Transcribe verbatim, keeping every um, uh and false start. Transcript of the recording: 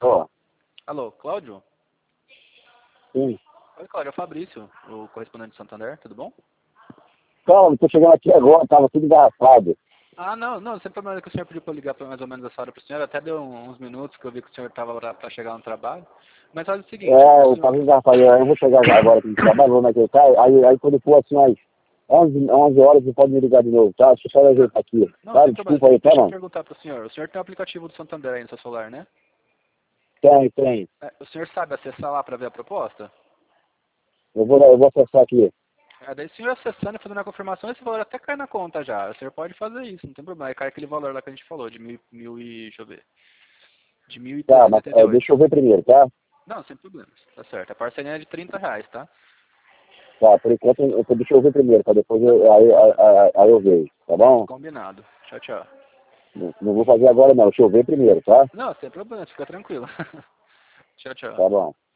Ó, Alô, Cláudio? sim. Oi, Cláudio, é o Fabrício, o correspondente de Santander, tudo bom? Calma, tô chegando aqui agora, tava tudo engarrafado. Ah, não, não, sem problema que o senhor pediu para eu ligar para mais ou menos essa hora para o senhor, até deu uns minutos que eu vi que o senhor estava para chegar no trabalho. Mas faz o seguinte, É, o eu senhor... tava engarrafado, eu vou chegar agora aqui no trabalho, vou naquele cara, aí, aí quando for assim, às onze, onze horas, você pode me ligar de novo, tá? Deixa eu só Não, ajeitar aqui, não, tá? sem problema, Desculpa aí, tá, deixa eu mano? perguntar para o senhor, o senhor tem o aplicativo do Santander aí no seu celular, né? Tem, tem. É, o senhor sabe acessar lá para ver a proposta? Eu vou, eu vou acessar aqui. É, daí o senhor acessando e fazendo a confirmação, esse valor até cai na conta já. O senhor pode fazer isso, não tem problema. Aí cai aquele valor lá que a gente falou, de mil, mil e... deixa eu ver. De mil e Tá, trezentos e mas oitenta e é, oito. deixa eu ver primeiro, tá? Não, sem problemas. Tá certo. A parcelinha é de trinta reais, tá? Tá, por enquanto, eu, deixa eu ver primeiro, tá? Depois Não, eu, sem aí, aí, problema. aí, aí eu vejo, tá bom? Combinado. Tchau, tchau. Não, não vou fazer agora não, deixa eu ver primeiro, tá? Não, sem problema, fica tranquilo. Tchau, tchau. Tá bom.